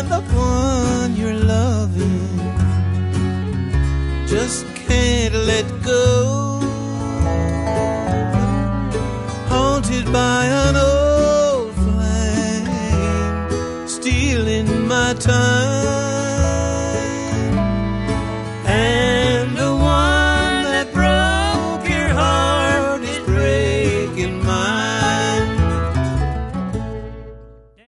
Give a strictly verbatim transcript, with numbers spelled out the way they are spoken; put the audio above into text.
and the one you're loving just can't let go. Haunted by an old flame, stealing my time.